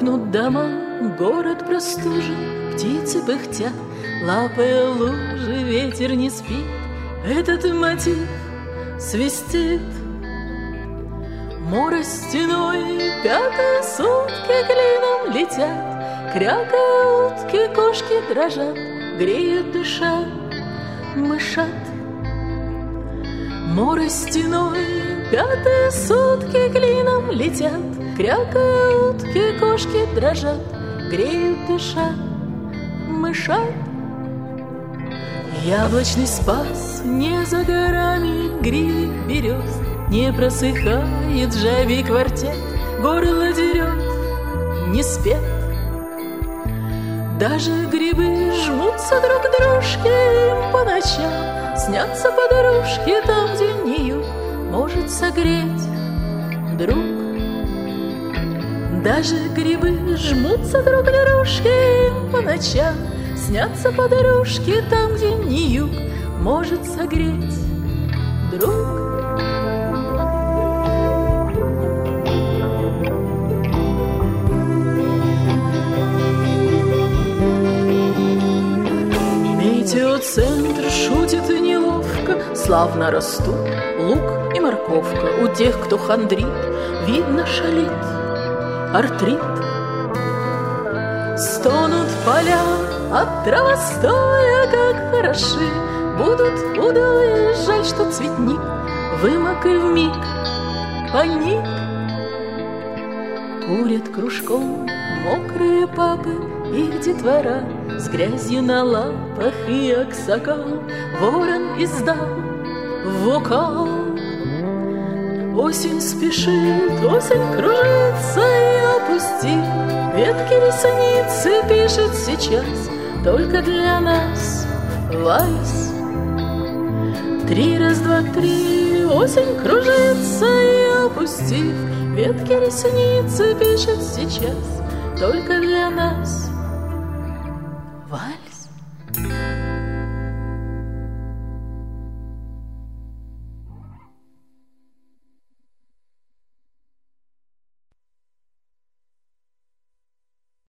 Мокнут дома, город простужен, птицы пыхтят, лапая лужи, ветер не спит. Этот мотив свистит. Море стеной, пятые сутки клином летят, крякая утки, кошки дрожат, греют душа, мышат. Море стеной, пятые сутки клином летят, крякая утки, кошки дрожат, греют душа, мышат. Яблочный спас не за горами, гривы берез, не просыхает жабий квартет, горло дерет, не спет. Даже грибы жмутся друг к дружке, им по ночам снятся подружки там, где нею может согреть друг. Даже грибы жмутся друг к дружке, им по ночам снятся подружки там, где нею может согреть друг. Метеоцентр шутит и неловко, славно растут лук и морковка. У тех, кто хандрит, видно, шалит артрит. Стонут поля от травостоя, как хороши будут удои. Жаль, что цветник вымок и вмиг паник. Курят кружком мокрые папы, их детвора с грязью на лапах и аксакал. Ворон издал вокал. Осень спешит, осень кружится и, опустив ветки ресницы, пишет сейчас только для нас вальс. 3, раз, 2, 3, осень кружится и, опустив ветки ресницы, пишет сейчас только для нас вальс.